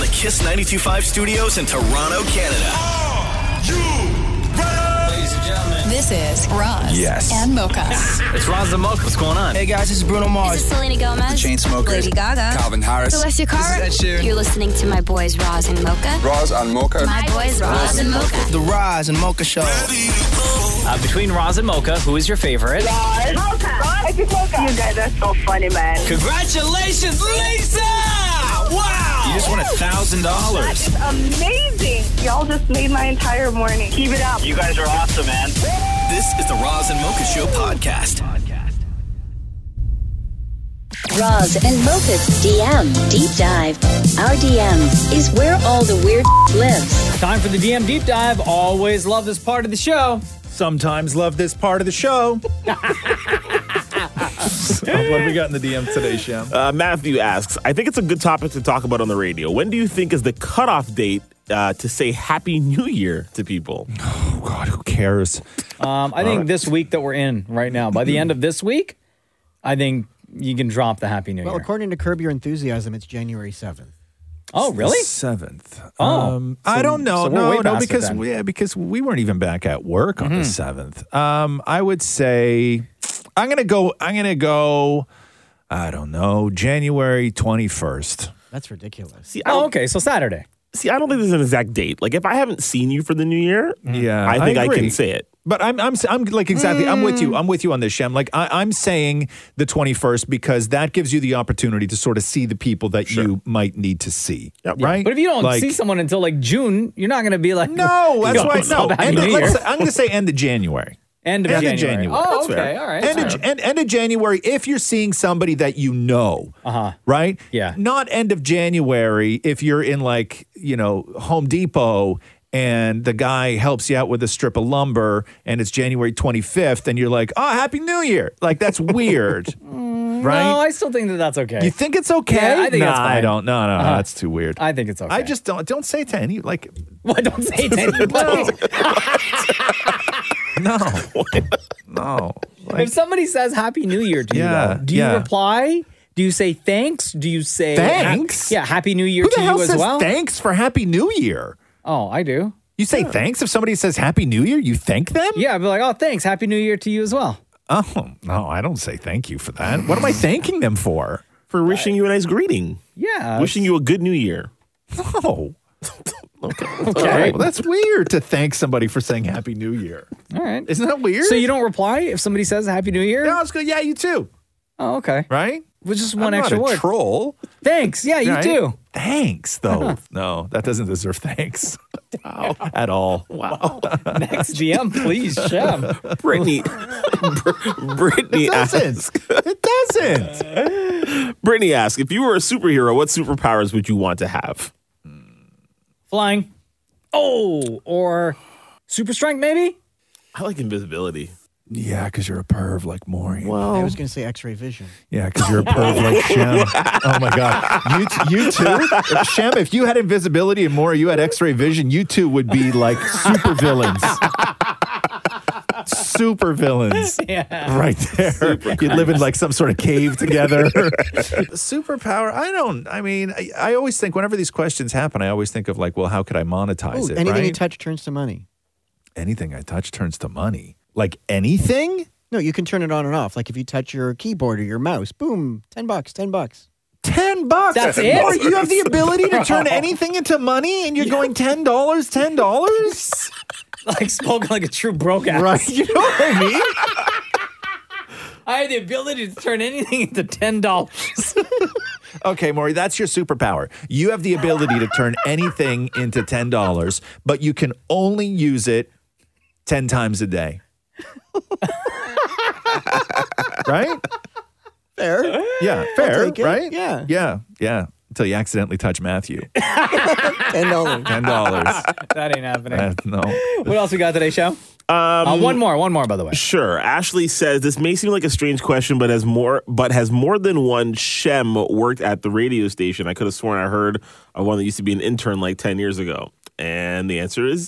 the Kiss 92.5 studios in Toronto, Canada. Are you ready? Ladies and gentlemen, This is Roz and Mocha. it's Roz and Mocha. What's going on? Hey guys, this is Bruno This Mars. is Selena Gomez. Chainsmokers. Lady Gaga. Calvin Harris. Celestia Cara. This is Ed Sheeran. You're listening to my boys Roz and Mocha. Roz and Mocha. My boys Roz and Mocha. The Roz and Mocha Show. Ready to go. Between Roz and Mocha, who is your favorite? You guys are so funny, man. Congratulations, Lisa! Wow! You just won $1,000. It's amazing. Y'all just made my entire morning. Keep it up. You guys are awesome, man. This is the Roz and Mocha Show podcast. Roz and Mocha's DM Deep Dive. Our DM is where all the weird lives. Time for the DM Deep Dive. Always love this part of the show. Sometimes love this part of the show. So, what have we got in the DM today, Shem? Matthew asks, I think it's a good topic to talk about on the radio. When do you think is the cutoff date to say Happy New Year to people? Oh, God, who cares? I think this week that we're in right now, by the end of this week, I think you can drop the Happy New Well, Year. according to Curb Your Enthusiasm, it's January 7th. Oh, really? 7th. So I don't know. we're way past it because then. because we weren't even back at work on the 7th. I would say I'm gonna go. I don't know. January 21st. That's ridiculous. See, Okay, so Saturday. I don't think there's an exact date. Like, if I haven't seen you for the new year, Yeah, I think I agree. can say it. But I'm like exactly. I'm with you. I'm with you on this, Shem. Like I'm saying the 21st because that gives you the opportunity to sort of see the people that you might need to see. Yep. Right. But if you don't Like- see someone until like June, you're not going to be like, No, that's Yo, why. what's No, up, Happy New Year? I'm going to say end of January. End of End of January. January. Oh, That's okay. fair. All right. End of January, if you're seeing somebody that you know, right? Yeah. Not end of January if you're in like, Home Depot and the guy helps you out with a strip of lumber and it's January 25th and you're like, oh, Happy New Year. Like, that's weird. Right? No, I still think that that's okay. You think it's okay? Yeah, I think nah, that's fine. I don't. No, that's too weird. I think it's okay. I just don't say it to any, like, Well, don't say it to anybody. no. If somebody says Happy New Year to you, though, do you reply? Do you say thanks? Do you say Thanks? Happy New Year Who to the hell you as says well? thanks for Happy New Year? Oh, I do. You say thanks if somebody says Happy New Year? You thank them? Yeah, I'd be like, oh, thanks. Happy New Year to you as well. Oh, no, I don't say thank you for that. What am I thanking them for? For wishing you a nice greeting. Yeah. Wishing you a good new year. No. Okay. Well, that's weird to thank somebody for saying Happy New Year. All right. Isn't that weird? So you don't reply if somebody says Happy New Year? Yeah, I was good. Yeah, you too. Oh, okay. Right? With just one I'm extra not a word. troll. Thanks. Yeah, you Right? too. Thanks, though. No, that doesn't deserve thanks. At all. Wow. Next DM, please, Shem. Brittany It asks. doesn't. It doesn't. Brittany asks, if you were a superhero, what superpowers would you want to have? Flying. Oh, or super strength, maybe? I like invisibility. Yeah, because you're a perv like Maury. I was going to say X-ray vision. Yeah, because you're a perv like Shem. Oh my God. You too? Shem, if you had invisibility and Maury, you had X-ray vision, you two would be like super villains. Super villains. Yeah. Right there. You'd live in like some sort of cave together. Superpower, I always think whenever these questions happen, I always think of like, well, how could I monetize Ooh, it, anything you right? touch turns to money. Anything I touch turns to money. Like anything? No, you can turn it on and off. Like if you touch your keyboard or your mouse, boom, $10, $10. $10. That's it? Or you have the ability to turn anything into money and you're going $10, $10? Like spoken like a true broke ass. Right. You know what I mean? I have the ability to turn anything into $10. Okay, Maury, that's your superpower. You have the ability to turn anything into $10, but you can only use it 10 times a day. Right? Fair. Yeah, fair, take it. right? Yeah. Yeah. Until you accidentally touch Matthew. $10. $10. That ain't happening. No. What else we got today, Show? One more, by the way. Sure. Ashley says this may seem like a strange question, but has more than one Shem worked at the radio station? I could have sworn I heard of one that used to be an intern like 10 years ago. And the answer is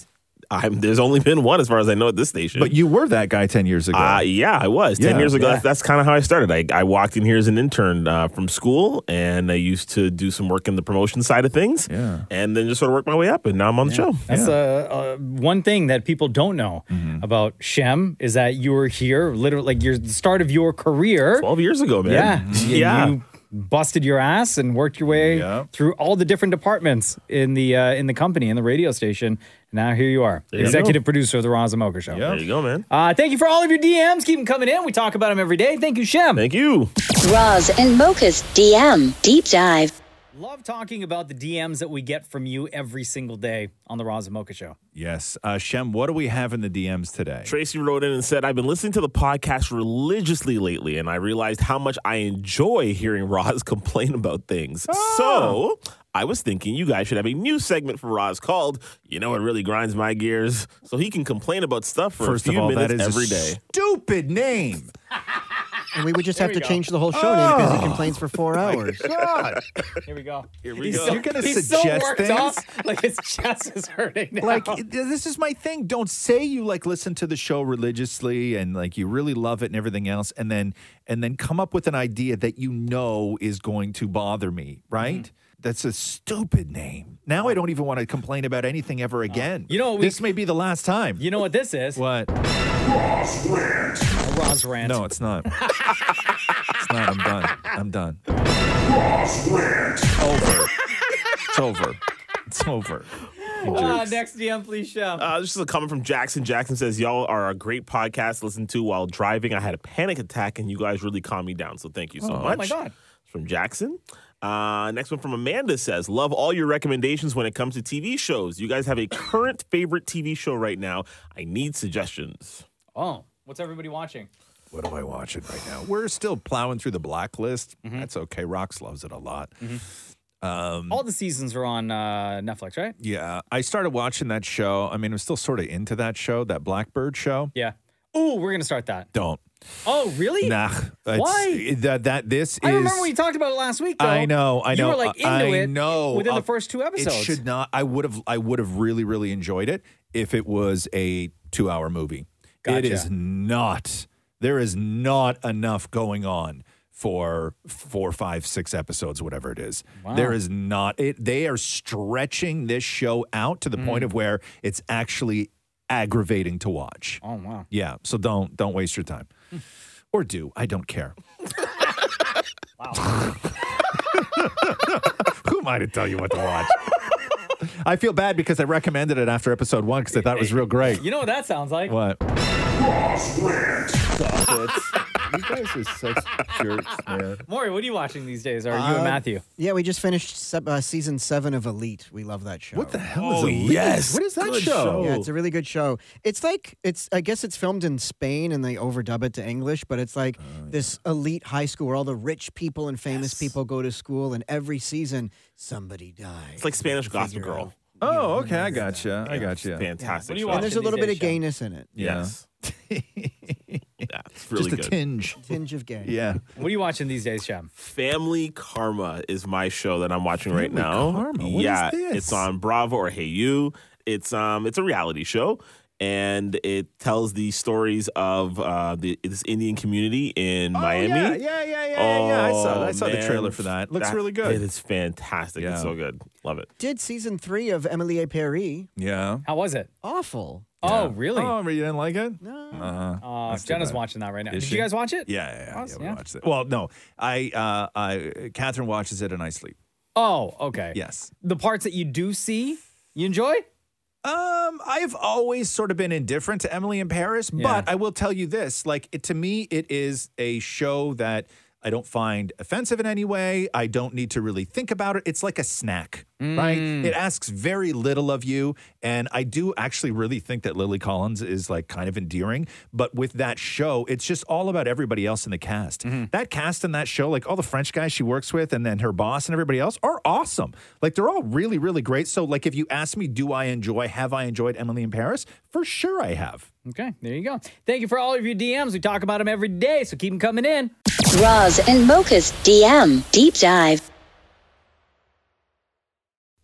There's only been one as far as I know at this station. But you were that guy 10 years ago. Yeah, I was. 10 years ago, that's kind of how I started. I walked in here as an intern from school, and I used to do some work in the promotion side of things, and then just sort of work my way up, and now I'm on the show. That's one thing that people don't know about Shem is that you were here literally like the start of your career. 12 years ago, man. Yeah. You busted your ass and worked your way through all the different departments in the company, in the radio station. Now here you are, executive producer of the Roz and Mocha Show. There you go, man. Thank you for all of your DMs. Keep them coming in. We talk about them every day. Thank you, Shem. Thank you. Roz and Mocha's DM Deep Dive. Love talking about the DMs that we get from you every single day on the Roz and Mocha Show. Yes. Shem, what do we have in the DMs today? Tracy wrote in and said, I've been listening to the podcast religiously lately, and I realized how much I enjoy hearing Roz complain about things. So I was thinking you guys should have a new segment for Roz called, You Know What Really Grinds My Gears, so he can complain about stuff for First a few of all, minutes that is every a day. Stupid name. And we would just have to change the whole show name because he complains for 4 hours. God. Here we go. Here we go. You're going to He's suggest so worked things? up, like his chest is hurting now. Like, this is my thing. Don't say you like listen to the show religiously and like you really love it and everything else, and then come up with an idea that you know is going to bother me, right? That's a stupid name. Now I don't even want to complain about anything ever again. This may be the last time. You know what this is? What? Roz Rant. A Roz rant. No, it's not. It's not. I'm done. Roz Rant. It's over. It's over. Next DM, please, Shem. This is a comment from Jackson. Jackson says, y'all are a great podcast to listen to while driving. I had a panic attack, and you guys really calmed me down, so thank you so much. Oh, my God. It's from Jackson. Next one from Amanda says, love all your recommendations when it comes to TV shows. You guys have a current favorite TV show right now. I need suggestions. Oh, what's everybody watching? What am I watching right now? We're still plowing through the Blacklist. That's okay. Rox loves it a lot. All the seasons are on Netflix, right? Yeah. I started watching that show. I mean, I'm still sort of into that show, that Blackbird show. Yeah. Oh, we're going to start that. Don't. Oh, really? Nah. Why? This I is. remember we talked about it last week, though. I know. You were like into it know. within the first 2 episodes. It should not. I would have really, really enjoyed it if it was a 2-hour movie. Gotcha. It is not. There is not enough going on for 4, 5, 6 episodes, whatever it is. Wow. There is not. They are stretching this show out to the point of where it's actually aggravating to watch. Oh, wow. Yeah. So don't waste your time. Or do. I don't care. Wow. Who am I to tell you what to watch? I feel bad because I recommended it after episode 1 because I thought it was real great. You know what that sounds like? What? Roz Rant. You guys are such jerks, man. Maury, what are you watching these days? Or you and Matthew? Yeah, we just finished season 7 of Elite. We love that show. What the hell is Oh, Elite? yes. What is that Good show? show. Yeah, it's a really good show. It's like I guess it's filmed in Spain and they overdub it to English, but it's like this elite high school where all the rich people and famous people go to school, and every season somebody dies. It's like Spanish Gossip Figure Girl. out. Oh, okay. I gotcha. I gotcha. Fantastic. What do you show. watch? And there's a these little bit days, of Shem? gayness in it. Yes. Yeah, it's really Just a good. tinge. Tinge of gay. Yeah. What are you watching these days, Shem? Family Karma is my show that I'm watching right Family now. Karma? What yeah, is this? it's on Bravo or Hey You. It's a reality show, and it tells the stories of this Indian community in Miami. Yeah. I saw the man. trailer for that. Looks really good. It is fantastic. Yeah. It's so good. Love it. Did season 3 of Emily Paris. Yeah. How was it? Awful. Oh, really? Oh, you didn't like it? No. That's too Jenna's bad. watching that right now. Is Did she? you guys watch it? Yeah, Us? we Yeah. watched it. Well, no. Catherine watches it and I sleep. Oh, okay. Yes. The parts that you do see, you enjoy? I've always sort of been indifferent to Emily in Paris, Yeah. but I will tell you this, to me, it is a show that I don't find offensive in any way. I don't need to really think about it. It's like a snack, right? It asks very little of you. And I do actually really think that Lily Collins is kind of endearing. But with that show, it's just all about everybody else in the cast. That cast in that show, all the French guys she works with and then her boss and everybody else are awesome. They're all really, really great. So if you ask me, have I enjoyed Emily in Paris? For sure I have. Okay, there you go. Thank you for all of your DMs. We talk about them every day, so keep them coming in. Roz and Mocha's DM Deep Dive.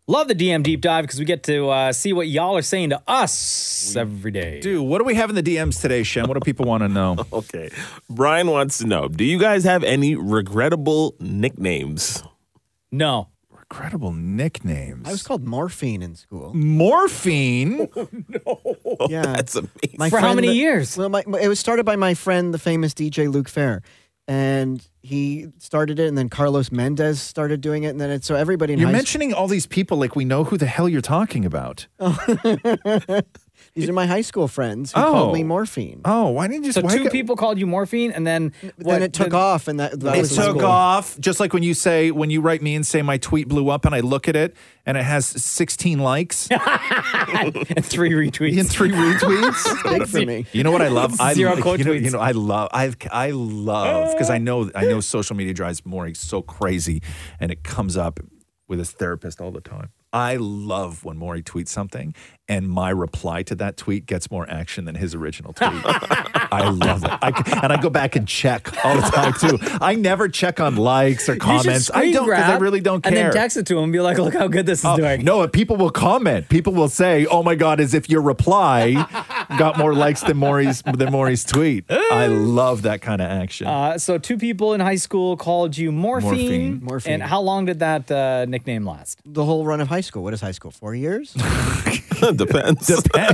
Love the DM deep dive because we get to see what y'all are saying to us every day. Dude, what do we have in the DMs today, Shem? What do people want to know? Okay. Brian wants to know, do you guys have any regrettable nicknames? No. Regrettable nicknames. I was called Morphine in school. Morphine? Yeah. That's amazing. For how many years? Well, it was started by my friend, the famous DJ Luke Fair. And he started it, and then Carlos Mendez started doing it, and then so everybody in You're high mentioning all these people like we know who the hell you're talking about. These are my high school friends who called me Morphine. Oh, why didn't you just... So two people called you Morphine, and then... Then it took off, and that It was took cool. off, just like when you write me and say my tweet blew up, and I look at it, and it has 16 likes. and 3 retweets. And 3 retweets. Big for me. You know what I love? Zero quote tweets. I love, because I know social media drives Maury so crazy, and it comes up with his therapist all the time. I love when Maury tweets something and my reply to that tweet gets more action than his original tweet. I love it. I go back and check all the time too. I never check on likes or comments. I don't, because I really don't care. And then text it to him and be like, look how good this is doing. No, people will comment. People will say, oh my God, as if your reply got more likes than Maury's tweet. I love that kind of action. So 2 people in high school called you Morphine. Morphine. And how long did that nickname last? The whole run of high school. What is high school? 4 years? Depends.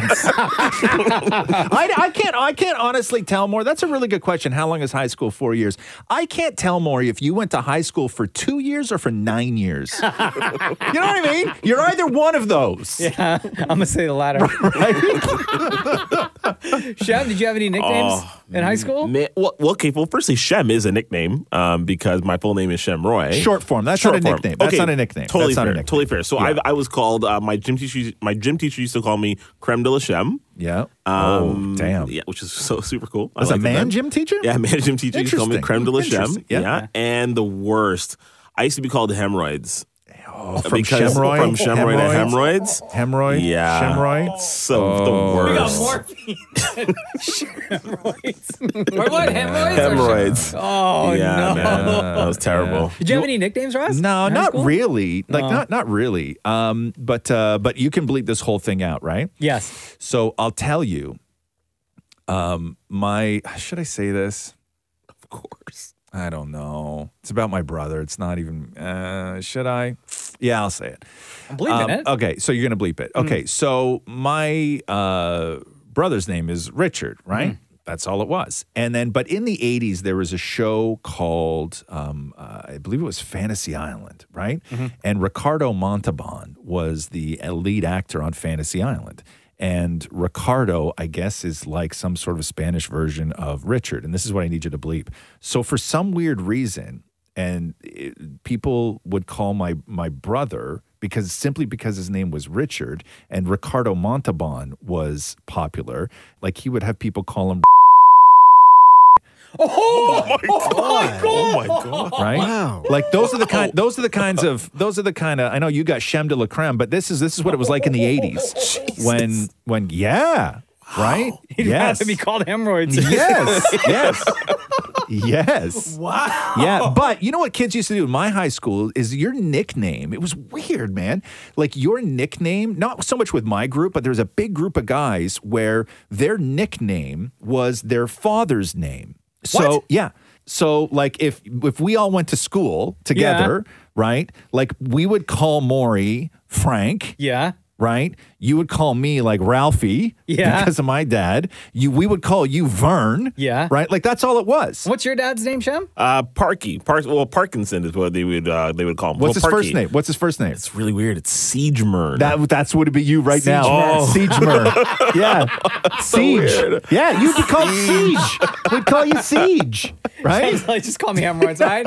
I can't honestly tell, Maury. That's a really good question. How long is high school? 4 years. I can't tell, Maury, if you went to high school for 2 years or for 9 years. You know what I mean? You're either one of those. Yeah, I'm going to say the latter. Shem, did you have any nicknames in high school? Firstly, Shem is a nickname because my full name is Shem Roy. Short form. That's not a nickname. That's not a nickname. Totally That's not fair. a nickname. Totally fair. So I was called, my gym teacher used to call me Creme de la Shem. Yeah. Damn. Yeah, which is so super cool. As a man gym teacher? Yeah, man gym teacher used to call me Creme de la Shem. Interesting. Yeah. And the worst, I used to be called Hemorrhoids. From Shemroy? From Shemroy to Hemorrhoids. Hemorrhoid? Yeah. Shemroid? So the worst. We got morphine. Hemorrhoids. Or what? Hemorrhoids? Hemorrhoids. Oh, yeah, no. Man. That was terrible. Did you have any nicknames, Ross? No, in high not school? really. Not really. But you can bleep this whole thing out, right? Yes. So I'll tell you. Should I say this? Of course. I don't know. It's about my brother. It's not even. Should I? Yeah, I'll say it. I'm bleeping it. Okay, so you're gonna bleep it. Okay, so my brother's name is Richard, right? That's all it was. And then, but in the 80s, there was a show called, I believe it was Fantasy Island, right? And Ricardo Montalban was the lead actor on Fantasy Island. And Ricardo, I guess, is like some sort of Spanish version of Richard. And this is what I need you to bleep. So for some weird reason, people would call my brother simply because his name was Richard and Ricardo Montalban was popular. Like he would have people call him. Oh my God. Oh my God. Right? Wow. Like those are the kind of I know you got Shem de la Creme, but this is what it was like in the 80s when right? He'd rather be called hemorrhoids. Yes. Wow. Yeah, but you know what kids used to do in my high school is your nickname. It was weird, man. Like your nickname, not so much with my group, but there was a big group of guys where their nickname was their father's name. So, What? yeah. So, like, if we all went to school together, right? Like, we would call Maury Frank. Yeah. Right? You would call me like Ralphie because of my dad. We would call you Vern. Yeah. Right? Like that's all it was. What's your dad's name, Shem? Parkinson is what they would call him. What's his Parky. first name? What's his first name? It's really weird. It's Siegemern. That's what it'd be you right now. Siegemer. Siegemer. Yeah. Siege. Yeah, you'd be called Siege. We'd call you Siege. Right? Like, just call me hemorrhoids, all right?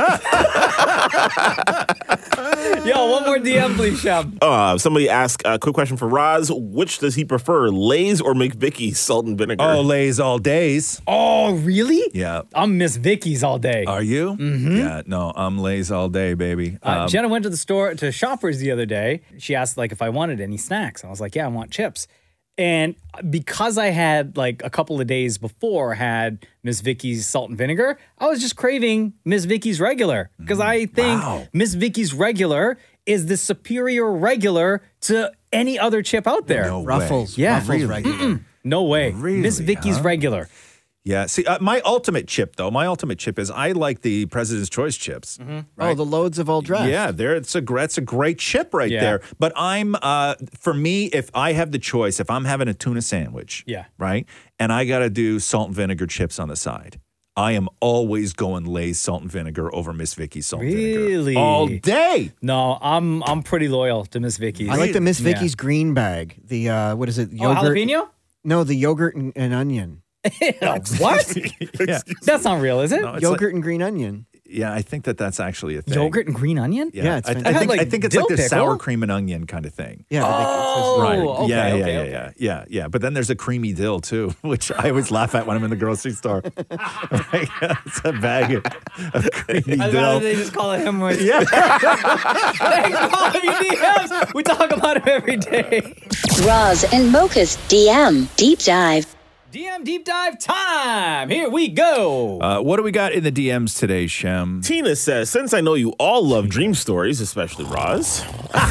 Yo, one more DM, please, Shem. Somebody asked a quick question for Roz. Which does he prefer, Lay's or McVitie's salt and vinegar? Oh, Lay's all days. Oh, really? Yeah. I'm Miss Vicky's all day. Are you? Mm-hmm. Yeah, no, I'm Lay's all day, baby. Jenna went to the store to Shoppers the other day. She asked like if I wanted any snacks. I was like, yeah, I want chips. And because I had like a couple of days before had Miss Vicky's salt and vinegar, I was just craving Miss Vicky's regular because I think Miss Vicky's regular is the superior regular to any other chip out there. No way. Ruffles. Yeah. Ruffles Really? regular. No way. Really, Miss Vicky's huh? regular. Yeah. See, my ultimate chip is I like the President's Choice chips. Oh, the loads of all dressed. Yeah, it's a great chip right Yeah. there. But for me, if I have the choice, if I'm having a tuna sandwich, Yeah. right, and I got to do salt and vinegar chips on the side, I am always going Lay's salt and vinegar over Miss Vicky's salt and vinegar. Really? All day. No, I'm pretty loyal to Miss Vicky's. I like the Miss Yeah. Vicky's green bag. The what is it? Oh, Yogurt. jalapeno? No, the yogurt and onion. What? Yeah. That's not real, is it? No, it's Yogurt like- and green onion. yeah, I think that's actually a thing. Yogurt and green onion? Yeah, it's I fantastic. think, Like I think it's dill like the pickle? sour cream and onion kind of thing. Yeah. Oh, Right. okay, Yeah. But then there's a creamy dill too, which I always laugh at when I'm in the grocery store. It's a bag of creamy I'd rather dill. they just call it hemorrhoid. Yeah. Thanks for all of your DMs. We talk about him every day. Roz and Mocha's DM Deep Dive. DM Deep Dive time. Here we go. What do we got in the DMs today, Shem? Tina says, since I know you all love dream stories, especially Roz,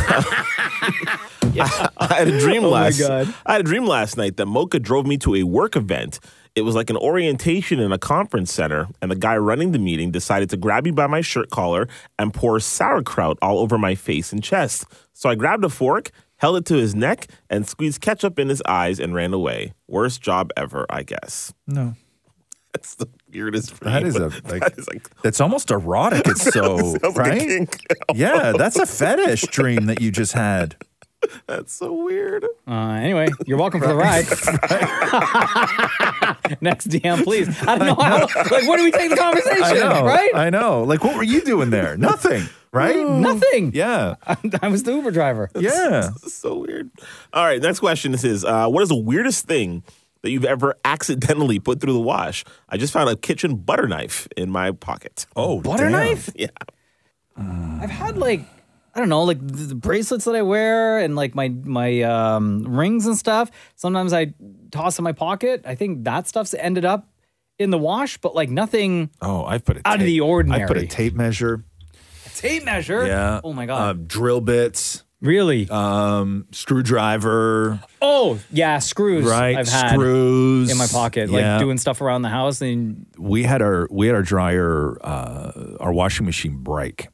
I had a dream God. I had a dream last night that Mocha drove me to a work event. It was like an orientation in a conference center, and the guy running the meeting decided to grab me by my shirt collar and pour sauerkraut all over my face and chest. So I grabbed a fork, held it to his neck, and squeezed ketchup in his eyes and ran away. Worst job ever, I guess. No. That's the weirdest dream. That is that's almost erotic. It's so, sounds like a right? kink. Yeah, that's a fetish dream that you just had. That's so weird. Anyway, you're welcome for the ride. Next DM, please. I don't know how. Like, where do we take the conversation? I know, Right? I know. Like, what were you doing there? Nothing, right? Nothing. Yeah. I was the Uber driver. Yeah. That's so weird. All right, next question is what is the weirdest thing that you've ever accidentally put through the wash? I just found a kitchen butter knife in my pocket. Oh, Butter knife? Yeah. I've had like, I don't know, like the bracelets that I wear and like my rings and stuff. Sometimes I toss in my pocket. I think that stuff's ended up in the wash, but like nothing Oh, I've put out of the ordinary. I put a tape measure. Tape measure? Yeah. Oh my God. Drill bits. Really? Screwdriver. Oh, yeah, screws. Right. I've had Screws in my pocket, Yeah. like doing stuff around the house. And we had our dryer, our washing machine break,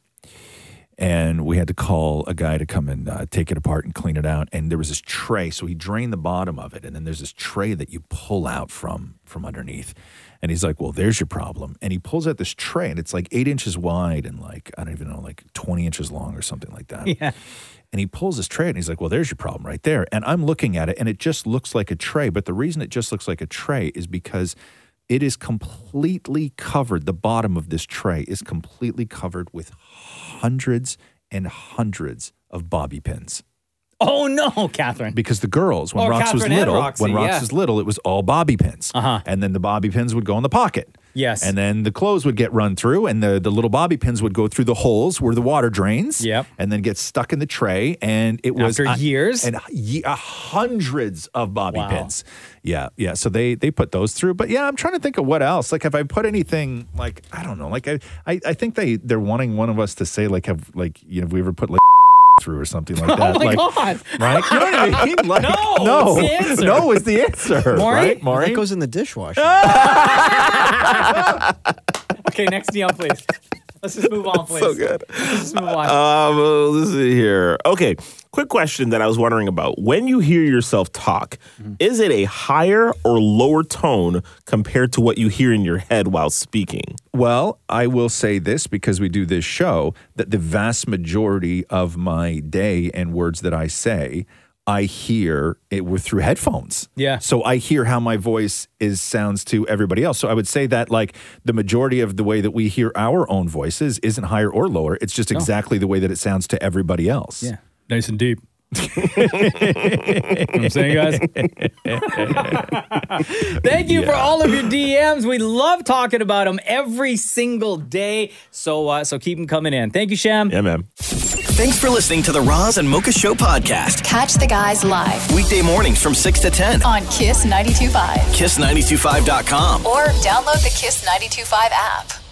and we had to call a guy to come and take it apart and clean it out. And there was this tray, so he drained the bottom of it, and then there's this tray that you pull out from underneath. And he's like, "Well, there's your problem." And he pulls out this tray, and it's like 8 inches wide and like I don't even know, like 20 inches long or something like that. yeah. And he pulls this tray and he's like, "Well, there's your problem right there." And I'm looking at it and it just looks like a tray. But the reason it just looks like a tray is because it is completely covered. The bottom of this tray is completely covered with hundreds and hundreds of bobby pins. Oh no, Catherine. Because the girls, when Oh, Rox was Catherine and little, Roxy, yeah. it was all bobby pins. Uh-huh. And then the bobby pins would go in the pocket. Yes. And then the clothes would get run through, and the little bobby pins would go through the holes where the water drains. Yep. And then get stuck in the tray. And it was After years? and hundreds of bobby Wow. pins. Yeah, yeah. So they put those through. But yeah, I'm trying to think of what else. Like, have I put anything like I don't know? Like I think they're wanting one of us to say like have we ever put like through or something like that. Oh my like, God. Right? You know what I mean? Like, No, it's the answer. No is the answer. Maury? Right, Maury? That goes in the dishwasher. Okay, next DM, please. Let's just move on, please. So good. Let's just move on. Let's see here. Okay, quick question that I was wondering about. When you hear yourself talk, is it a higher or lower tone compared to what you hear in your head while speaking? Well, I will say this because we do this show that the vast majority of my day and words that I say, I hear it through headphones. Yeah. So I hear how my voice sounds to everybody else. So I would say that like the majority of the way that we hear our own voices isn't higher or lower. It's just exactly the way that it sounds to everybody else. Yeah. Nice and deep. You know what I'm saying, guys? Thank you for all of your DMs. We love talking about them every single day. So keep them coming in. Thank you, Shem. Yeah, man. Thanks for listening to the Roz and Mocha Show podcast. Catch the guys live Weekday mornings from 6 to 10. on Kiss 92.5 Kiss925.com. or download the Kiss 92.5 app.